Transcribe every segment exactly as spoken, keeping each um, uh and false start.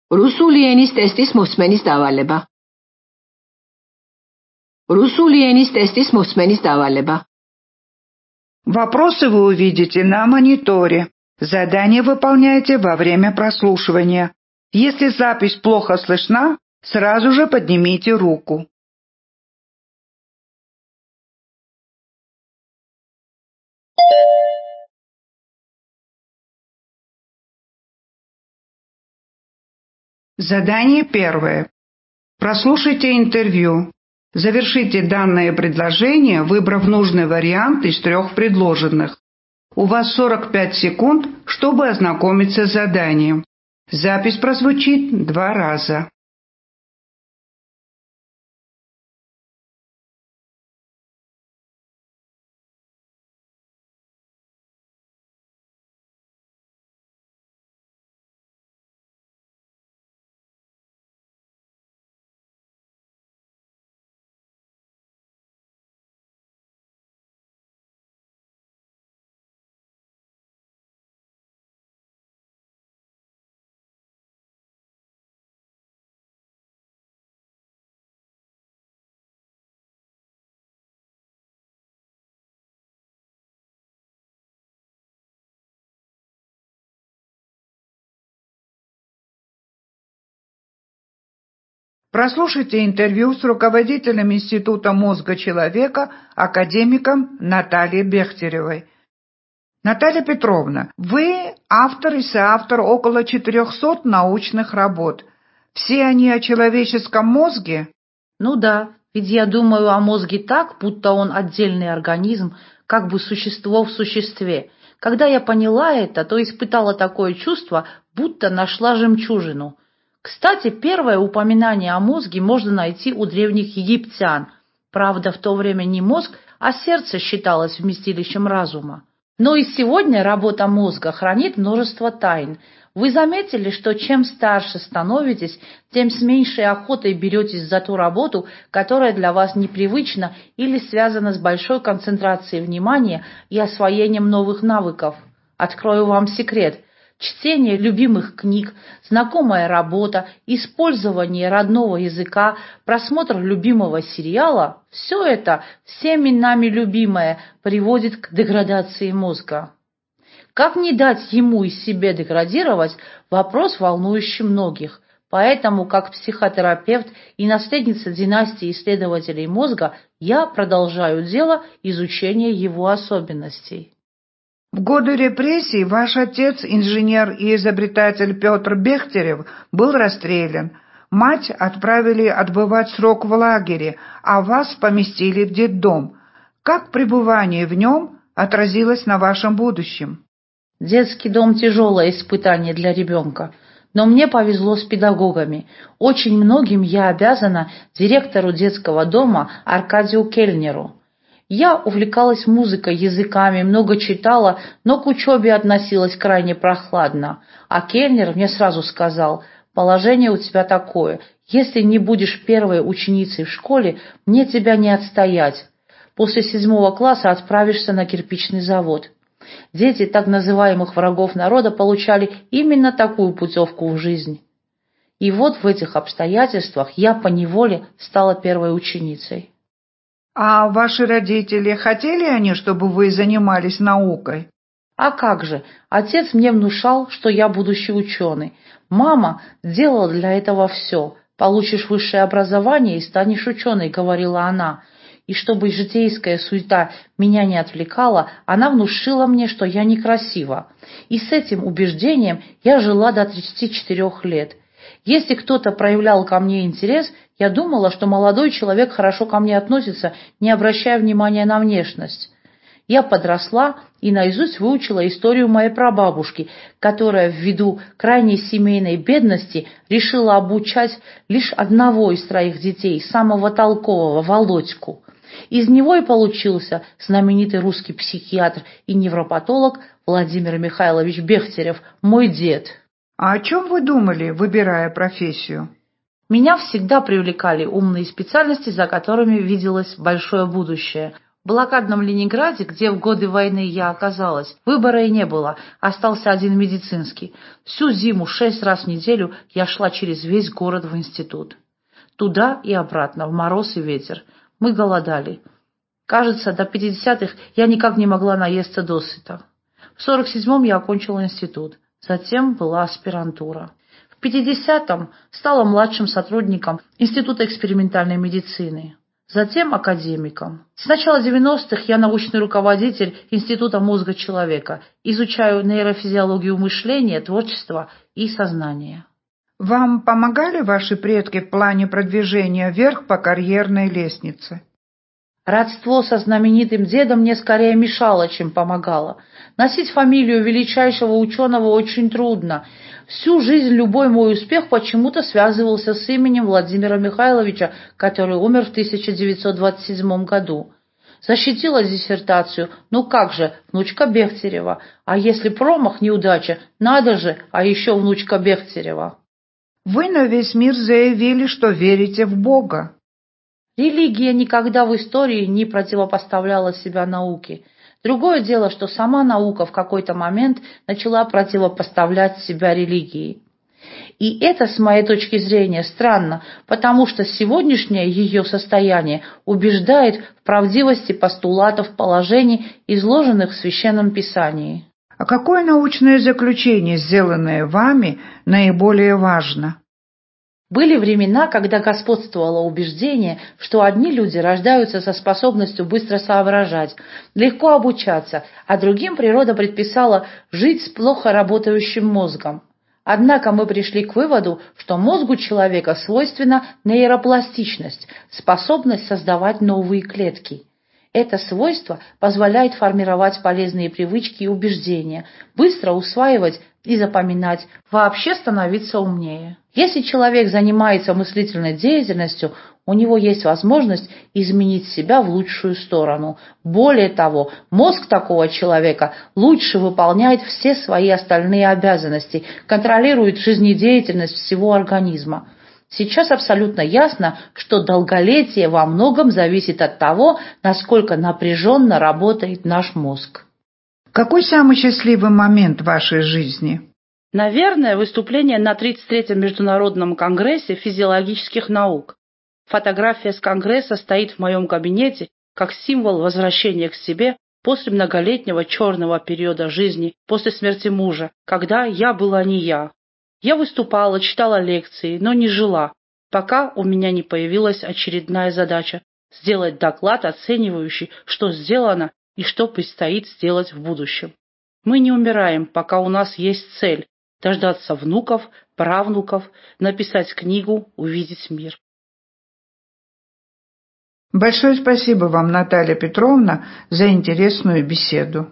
რუსული ენის ტესტის მოსმენის დავალება. რუსული ენის ტესტის მოსმენის დავალება. Вопросы вы увидите на мониторе. Задание выполняйте во время прослушивания. Если запись плохо слышна, сразу же поднимите руку. Задание первое. Прослушайте интервью. Завершите данное предложение, выбрав нужный вариант из трех предложенных. У вас сорок пять секунд, чтобы ознакомиться с заданием. Запись прозвучит два раза. Прослушайте интервью с руководителем Института мозга человека, академиком Натальей Бехтеревой. Наталья Петровна, вы автор и соавтор около четырехсот научных работ. Все они о человеческом мозге? Ну да, ведь я думаю о мозге так, будто он отдельный организм, как бы существо в существе. Когда я поняла это, то испытала такое чувство, будто нашла жемчужину. Кстати, первое упоминание о мозге можно найти у древних египтян. Правда, в то время не мозг, а сердце считалось вместилищем разума. Но и сегодня работа мозга хранит множество тайн. Вы заметили, что чем старше становитесь, тем с меньшей охотой беретесь за ту работу, которая для вас непривычна или связана с большой концентрацией внимания и освоением новых навыков. Открою вам секрет. Чтение любимых книг, знакомая работа, использование родного языка, просмотр любимого сериала – все это, всеми нами любимое, приводит к деградации мозга. Как не дать ему и себе деградировать – вопрос, волнующий многих. Поэтому, как психотерапевт и наследница династии исследователей мозга, я продолжаю дело изучения его особенностей. В годы репрессий ваш отец, инженер и изобретатель Петр Бехтерев, был расстрелян. Мать отправили отбывать срок в лагере, а вас поместили в детдом. Как пребывание в нем отразилось на вашем будущем? Детский дом – тяжелое испытание для ребенка. Но мне повезло с педагогами. Очень многим я обязана директору детского дома Аркадию Кельнеру. Я увлекалась музыкой, языками, много читала, но к учебе относилась крайне прохладно. А Кельнер мне сразу сказал: «Положение у тебя такое. Если не будешь первой ученицей в школе, мне тебя не отстоять. После седьмого класса отправишься на кирпичный завод». Дети так называемых врагов народа получали именно такую путевку в жизнь. И вот в этих обстоятельствах я поневоле стала первой ученицей. А ваши родители, хотели они, чтобы вы занимались наукой? А как же, отец мне внушал, что я будущий ученый. Мама делала для этого все. «Получишь высшее образование и станешь ученой», — говорила она. И чтобы житейская суета меня не отвлекала, она внушила мне, что я некрасива. И с этим убеждением я жила до тридцати четырёх лет. Если кто-то проявлял ко мне интерес, я думала, что молодой человек хорошо ко мне относится, не обращая внимания на внешность. Я подросла и наизусть выучила историю моей прабабушки, которая ввиду крайней семейной бедности решила обучать лишь одного из троих детей, самого толкового, Володьку. Из него и получился знаменитый русский психиатр и невропатолог Владимир Михайлович Бехтерев, мой дед. А о чем вы думали, выбирая профессию? Меня всегда привлекали умные специальности, за которыми виделось большое будущее. В блокадном Ленинграде, где в годы войны я оказалась, выбора и не было, остался один медицинский. Всю зиму шесть раз в неделю я шла через весь город в институт. Туда и обратно, в мороз и ветер. Мы голодали. Кажется, до пятидесятых я никак не могла наесться досыта. В сорок седьмом я окончила институт. Затем была аспирантура. В пятидесятом стала младшим сотрудником Института экспериментальной медицины. Затем академиком. С начала девяностых я научный руководитель Института мозга человека. Изучаю нейрофизиологию мышления, творчества и сознания. Вам помогали ваши предки в плане продвижения вверх по карьерной лестнице? Родство со знаменитым дедом мне скорее мешало, чем помогало. Носить фамилию величайшего ученого очень трудно. Всю жизнь любой мой успех почему-то связывался с именем Владимира Михайловича, который умер в тысяча девятьсот двадцать седьмом году. Защитила диссертацию, ну как же, внучка Бехтерева. А если промах, неудача, надо же, а еще внучка Бехтерева. Вы на весь мир заявили, что верите в Бога. Религия никогда в истории не противопоставляла себя науке. Другое дело, что сама наука в какой-то момент начала противопоставлять себя религии. И это, с моей точки зрения, странно, потому что сегодняшнее ее состояние убеждает в правдивости постулатов положений, изложенных в Священном Писании. А какое научное заключение, сделанное вами, наиболее важно? Были времена, когда господствовало убеждение, что одни люди рождаются со способностью быстро соображать, легко обучаться, а другим природа предписала жить с плохо работающим мозгом. Однако мы пришли к выводу, что мозгу человека свойственна нейропластичность, способность создавать новые клетки. Это свойство позволяет формировать полезные привычки и убеждения, быстро усваивать и запоминать, вообще становиться умнее. Если человек занимается мыслительной деятельностью, у него есть возможность изменить себя в лучшую сторону. Более того, мозг такого человека лучше выполняет все свои остальные обязанности, контролирует жизнедеятельность всего организма. Сейчас абсолютно ясно, что долголетие во многом зависит от того, насколько напряженно работает наш мозг. Какой самый счастливый момент в вашей жизни? Наверное, выступление на тридцать третьем Международном конгрессе физиологических наук. Фотография с конгресса стоит в моем кабинете как символ возвращения к себе после многолетнего черного периода жизни, после смерти мужа, когда я была не я. Я выступала, читала лекции, но не жила, пока у меня не появилась очередная задача – сделать доклад, оценивающий, что сделано и что предстоит сделать в будущем. Мы не умираем, пока у нас есть цель – дождаться внуков, правнуков, написать книгу, увидеть мир. Большое спасибо вам, Наталья Петровна, за интересную беседу.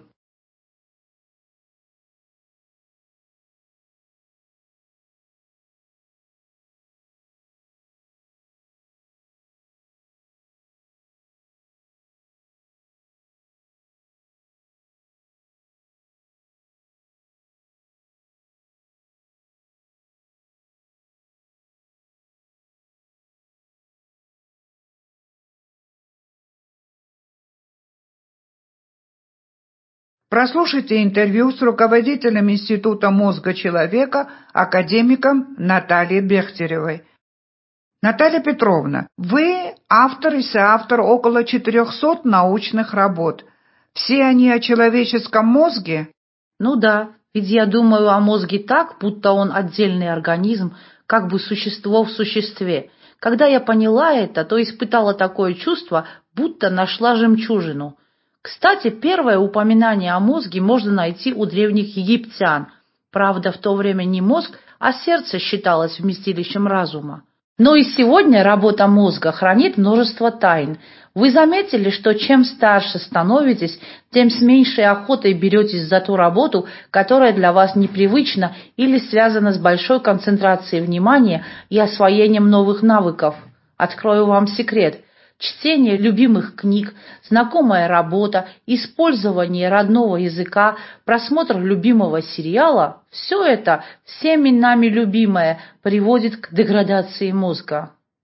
Прослушайте интервью с руководителем Института мозга человека, академиком Натальей Бехтеревой. Наталья Петровна, вы автор и соавтор около четырехсот научных работ. Все они о человеческом мозге? Ну да, ведь я думаю о мозге так, будто он отдельный организм, как бы существо в существе. Когда я поняла это, то испытала такое чувство, будто нашла жемчужину. Кстати, первое упоминание о мозге можно найти у древних египтян. Правда, в то время не мозг, а сердце считалось вместилищем разума. Но и сегодня работа мозга хранит множество тайн. Вы заметили, что чем старше становитесь, тем с меньшей охотой беретесь за ту работу, которая для вас непривычна или связана с большой концентрацией внимания и освоением новых навыков. Открою вам секрет. Чтение любимых книг, знакомая работа, использование родного языка, просмотр любимого сериала – все это, всеми нами любимое, приводит к деградации мозга.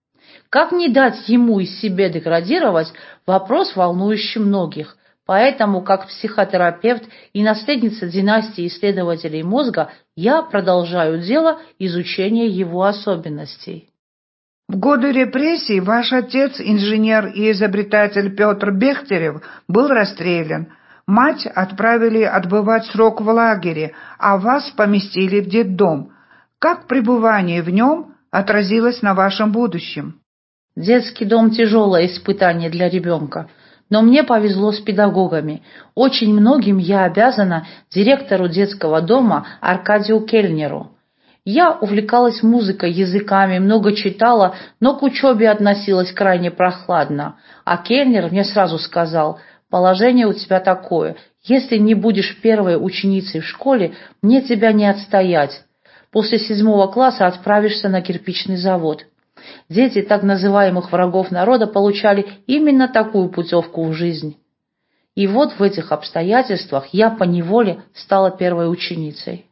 Как не дать ему и себе деградировать – вопрос, волнующий многих. Поэтому, как психотерапевт и наследница династии исследователей мозга, я продолжаю дело изучения его особенностей. В годы репрессий ваш отец, инженер и изобретатель Петр Бехтерев, был расстрелян. Мать отправили отбывать срок в лагере, а вас поместили в детдом. Как пребывание в нем отразилось на вашем будущем? Детский дом – тяжелое испытание для ребенка. Но мне повезло с педагогами. Очень многим я обязана директору детского дома Аркадию Кельнеру. Я увлекалась музыкой, языками, много читала, но к учебе относилась крайне прохладно. А Кельнер мне сразу сказал: «Положение у тебя такое. Если не будешь первой ученицей в школе, мне тебя не отстоять. После седьмого класса отправишься на кирпичный завод». Дети так называемых врагов народа получали именно такую путевку в жизнь. И вот в этих обстоятельствах я поневоле стала первой ученицей.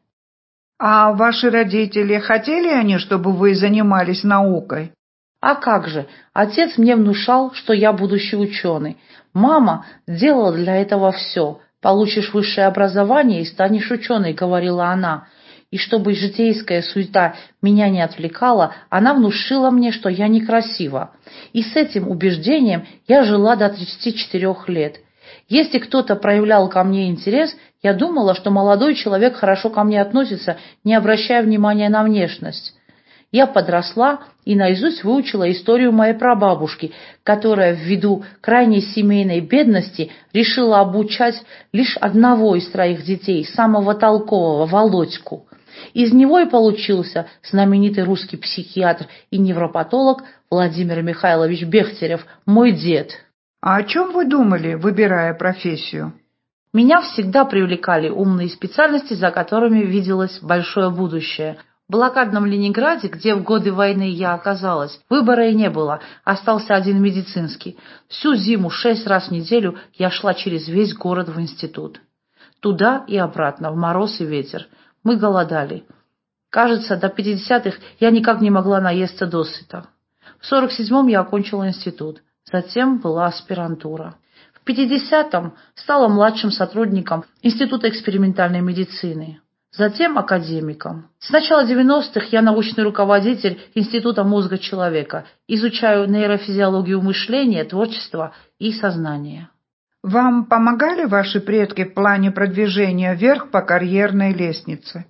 А ваши родители, хотели они, чтобы вы занимались наукой? А как же, отец мне внушал, что я будущий ученый. Мама делала для этого все. «Получишь высшее образование и станешь ученой», — говорила она. И чтобы житейская суета меня не отвлекала, она внушила мне, что я некрасива. И с этим убеждением я жила до тридцати четырёх лет. Если кто-то проявлял ко мне интерес, я думала, что молодой человек хорошо ко мне относится, не обращая внимания на внешность. Я подросла и наизусть выучила историю моей прабабушки, которая ввиду крайней семейной бедности решила обучать лишь одного из троих детей, самого толкового, Володьку. Из него и получился знаменитый русский психиатр и невропатолог Владимир Михайлович Бехтерев, мой дед. А о чем вы думали, выбирая профессию? Меня всегда привлекали умные специальности, за которыми виделось большое будущее. В блокадном Ленинграде, где в годы войны я оказалась, выбора и не было, остался один медицинский. Всю зиму шесть раз в неделю я шла через весь город в институт. Туда и обратно, в мороз и ветер. Мы голодали. Кажется, до пятидесятых я никак не могла наесться досыта. В сорок седьмом я окончила институт. Затем была аспирантура. В пятидесятом стала младшим сотрудником Института экспериментальной медицины. Затем академиком. С начала девяностых я научный руководитель Института мозга человека. Изучаю нейрофизиологию мышления, творчества и сознания. Вам помогали ваши предки в плане продвижения вверх по карьерной лестнице?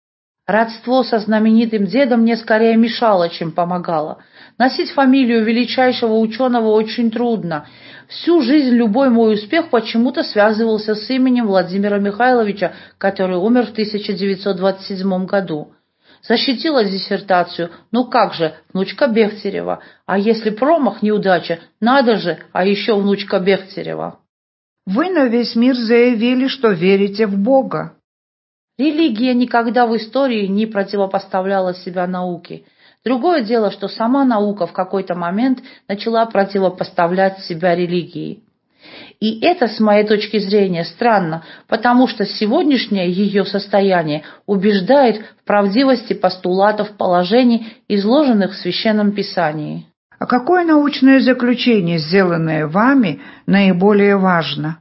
Родство со знаменитым дедом мне скорее мешало, чем помогало. Носить фамилию величайшего ученого очень трудно. Всю жизнь любой мой успех почему-то связывался с именем Владимира Михайловича, который умер в тысяча девятьсот двадцать седьмом году. Защитила диссертацию, ну как же, внучка Бехтерева. А если промах, неудача, надо же, а еще внучка Бехтерева. Вы на весь мир заявили, что верите в Бога. Религия никогда в истории не противопоставляла себя науке. Другое дело, что сама наука в какой-то момент начала противопоставлять себя религии. И это, с моей точки зрения, странно, потому что сегодняшнее ее состояние убеждает в правдивости постулатов положений, изложенных в Священном Писании. А какое научное заключение, сделанное вами, наиболее важно?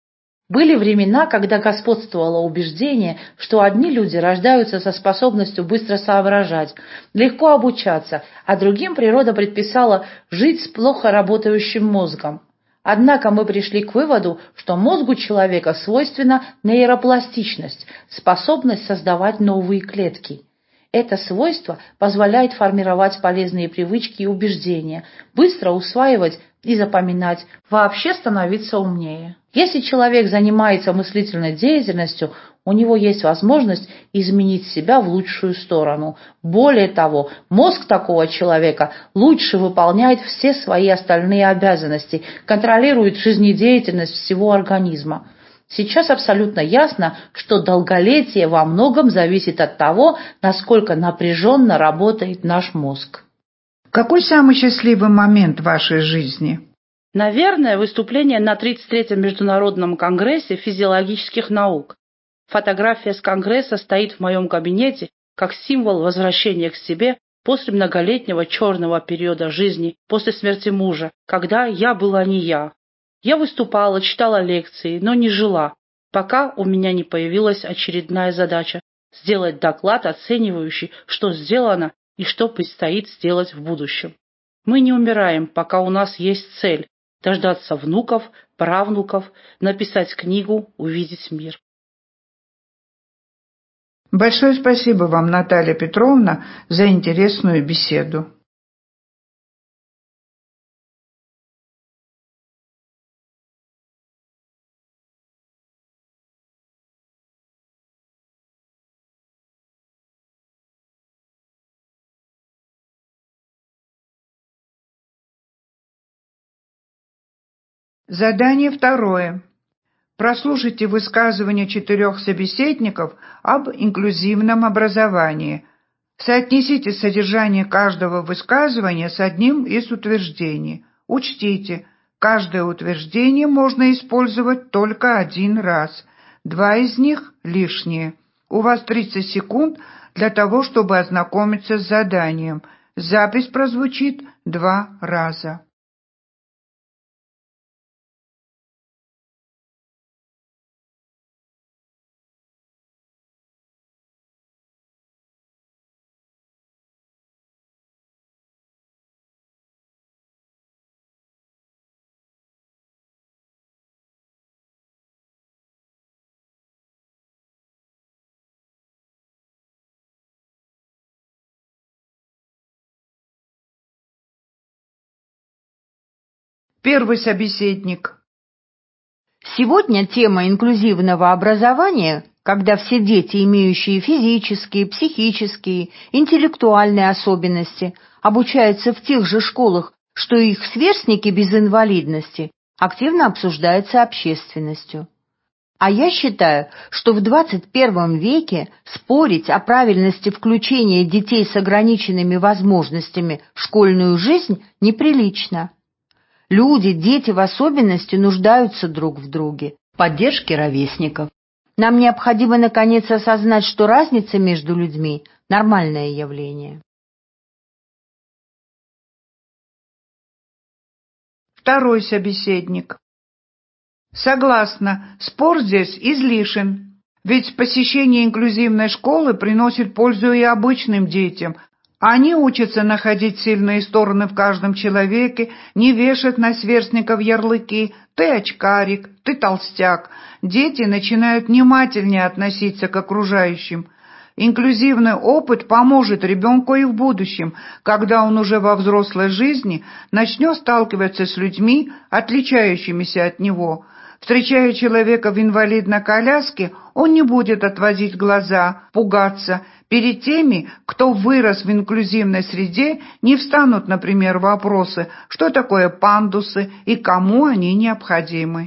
Были времена, когда господствовало убеждение, что одни люди рождаются со способностью быстро соображать, легко обучаться, а другим природа предписала жить с плохо работающим мозгом. Однако мы пришли к выводу, что мозгу человека свойственна нейропластичность, способность создавать новые клетки. Это свойство позволяет формировать полезные привычки и убеждения, быстро усваивать и запоминать, вообще становиться умнее. Если человек занимается мыслительной деятельностью, у него есть возможность изменить себя в лучшую сторону. Более того, мозг такого человека лучше выполняет все свои остальные обязанности, контролирует жизнедеятельность всего организма. Сейчас абсолютно ясно, что долголетие во многом зависит от того, насколько напряженно работает наш мозг. Какой самый счастливый момент в вашей жизни? Наверное, выступление на тридцать третьем Международном конгрессе физиологических наук. Фотография с конгресса стоит в моем кабинете как символ возвращения к себе после многолетнего черного периода жизни, после смерти мужа, когда я была не я. Я выступала, читала лекции, но не жила, пока у меня не появилась очередная задача – сделать доклад, оценивающий, что сделано и что предстоит сделать в будущем. Мы не умираем, пока у нас есть цель – дождаться внуков, правнуков, написать книгу, увидеть мир. Большое спасибо вам, Наталья Петровна, за интересную беседу. Задание второе. Прослушайте высказывания четырех собеседников об инклюзивном образовании. Соотнесите содержание каждого высказывания с одним из утверждений. Учтите, каждое утверждение можно использовать только один раз. Два из них лишние. У вас тридцать секунд для того, чтобы ознакомиться с заданием. Запись прозвучит два раза. Первый собеседник. Сегодня тема инклюзивного образования, когда все дети, имеющие физические, психические, интеллектуальные особенности, обучаются в тех же школах, что и их сверстники без инвалидности, активно обсуждается общественностью. А я считаю, что в двадцать первом веке спорить о правильности включения детей с ограниченными возможностями в школьную жизнь неприлично. Люди, дети в особенности, нуждаются друг в друге, в поддержке ровесников. Нам необходимо наконец осознать, что разница между людьми – нормальное явление. Второй собеседник. Согласна, спор здесь излишен. Ведь посещение инклюзивной школы приносит пользу и обычным детям. Они учатся находить сильные стороны в каждом человеке, не вешать на сверстников ярлыки «ты очкарик», «ты толстяк». Дети начинают внимательнее относиться к окружающим. Инклюзивный опыт поможет ребенку и в будущем, когда он уже во взрослой жизни начнет сталкиваться с людьми, отличающимися от него. Встречая человека в инвалидной коляске, он не будет отводить глаза, пугаться. Перед теми, кто вырос в инклюзивной среде, не встанут, например, вопросы, что такое пандусы и кому они необходимы.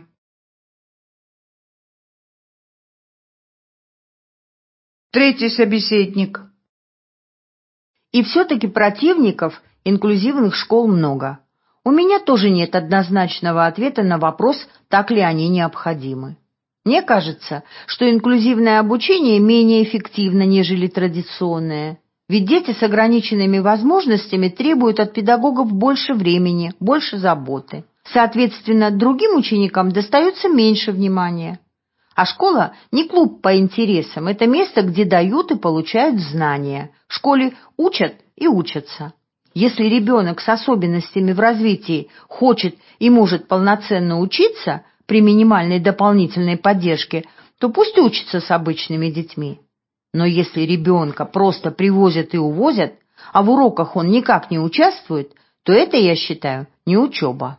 Третий собеседник. И все-таки противников инклюзивных школ много. У меня тоже нет однозначного ответа на вопрос, так ли они необходимы. Мне кажется, что инклюзивное обучение менее эффективно, нежели традиционное. Ведь дети с ограниченными возможностями требуют от педагогов больше времени, больше заботы. Соответственно, другим ученикам достается меньше внимания. А школа не клуб по интересам, это место, где дают и получают знания. В школе учат и учатся. Если ребенок с особенностями в развитии хочет и может полноценно учиться при минимальной дополнительной поддержке, то пусть учится с обычными детьми. Но если ребенка просто привозят и увозят, а в уроках он никак не участвует, то это, я считаю, не учеба.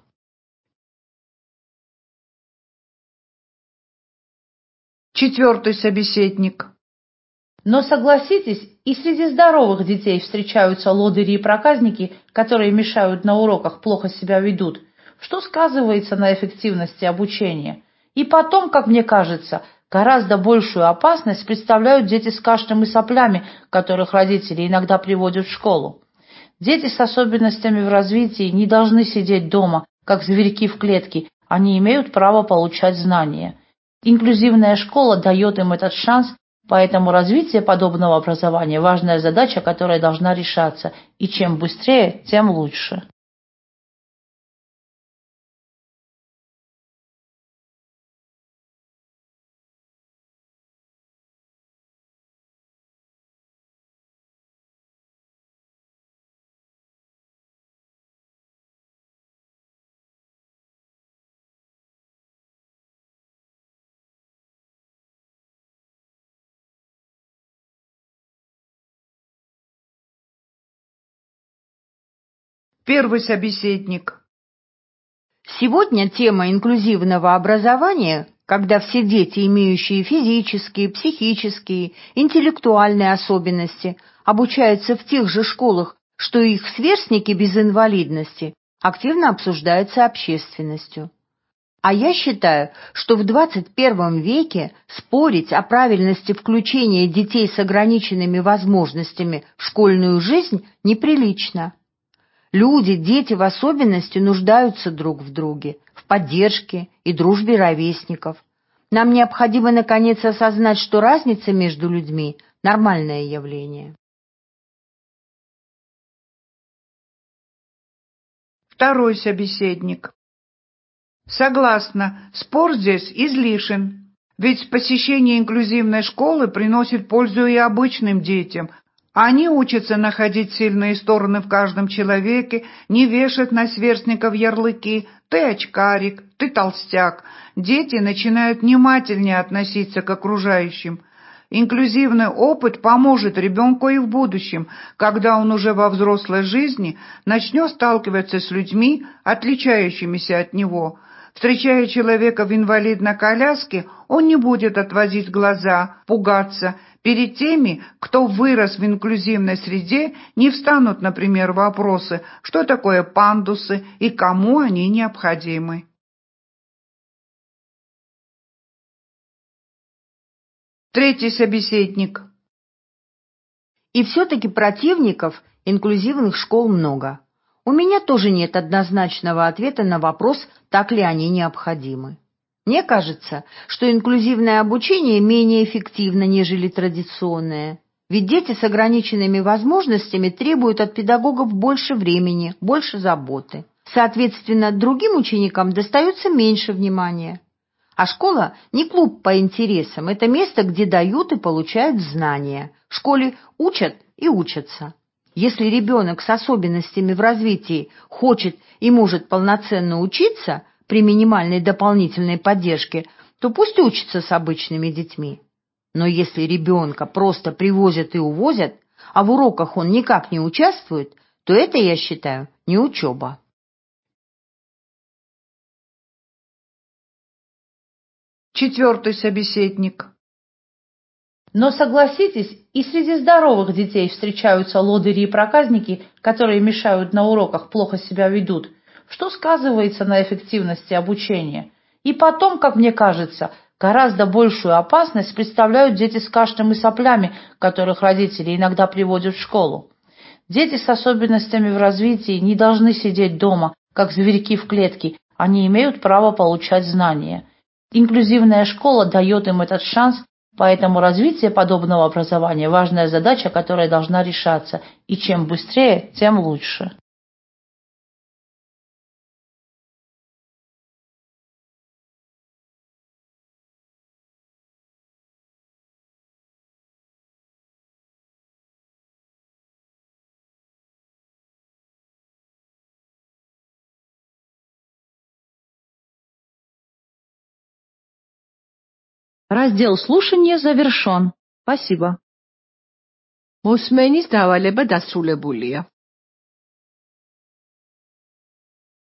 Четвертый собеседник. Но согласитесь, и среди здоровых детей встречаются лодыри и проказники, которые мешают на уроках, плохо себя ведут, что сказывается на эффективности обучения. И потом, как мне кажется, гораздо большую опасность представляют дети с кашлем и соплями, которых родители иногда приводят в школу. Дети с особенностями в развитии не должны сидеть дома, как зверьки в клетке, они имеют право получать знания. Инклюзивная школа дает им этот шанс Поэтому развитие подобного образования – важная задача, которая должна решаться. И чем быстрее, тем лучше. Первый собеседник. Сегодня тема инклюзивного образования, когда все дети, имеющие физические, психические, интеллектуальные особенности, обучаются в тех же школах, что и их сверстники без инвалидности, активно обсуждается общественностью. А я считаю, что в двадцать первом веке спорить о правильности включения детей с ограниченными возможностями в школьную жизнь неприлично. Люди, дети в особенности, нуждаются друг в друге, в поддержке и дружбе ровесников. Нам необходимо, наконец, осознать, что разница между людьми – нормальное явление. Второй собеседник. Согласна, спор здесь излишен. Ведь посещение инклюзивной школы приносит пользу и обычным детям. Они учатся находить сильные стороны в каждом человеке, не вешать на сверстников ярлыки «ты очкарик», «ты толстяк». Дети начинают внимательнее относиться к окружающим. Инклюзивный опыт поможет ребенку и в будущем, когда он уже во взрослой жизни начнет сталкиваться с людьми, отличающимися от него. Встречая человека в инвалидной коляске, он не будет отводить глаза, пугаться. Перед теми, кто вырос в инклюзивной среде, не встанут, например, вопросы, что такое пандусы и кому они необходимы. Третий собеседник. И все-таки противников инклюзивных школ много. У меня тоже нет однозначного ответа на вопрос, так ли они необходимы. Мне кажется, что инклюзивное обучение менее эффективно, нежели традиционное. Ведь дети с ограниченными возможностями требуют от педагогов больше времени, больше заботы. Соответственно, другим ученикам достается меньше внимания. А школа не клуб по интересам, это место, где дают и получают знания. В школе учат и учатся. Если ребенок с особенностями в развитии хочет и может полноценно учиться при минимальной дополнительной поддержке, то пусть учится с обычными детьми. Но если ребенка просто привозят и увозят, а в уроках он никак не участвует, то это, я считаю, не учеба. Четвертый собеседник. Но согласитесь, и среди здоровых детей встречаются лодыри и проказники, которые мешают на уроках, плохо себя ведут, что сказывается на эффективности обучения. И потом, как мне кажется, гораздо большую опасность представляют дети с кашлем и соплями, которых родители иногда приводят в школу. Дети с особенностями в развитии не должны сидеть дома, как зверьки в клетке, они имеют право получать знания. Инклюзивная школа дает им этот шанс, поэтому развитие подобного образования – важная задача, которая должна решаться, и чем быстрее, тем лучше. Раздел слушания завершен. Спасибо. მოსმენის დავალება დასრულებულია.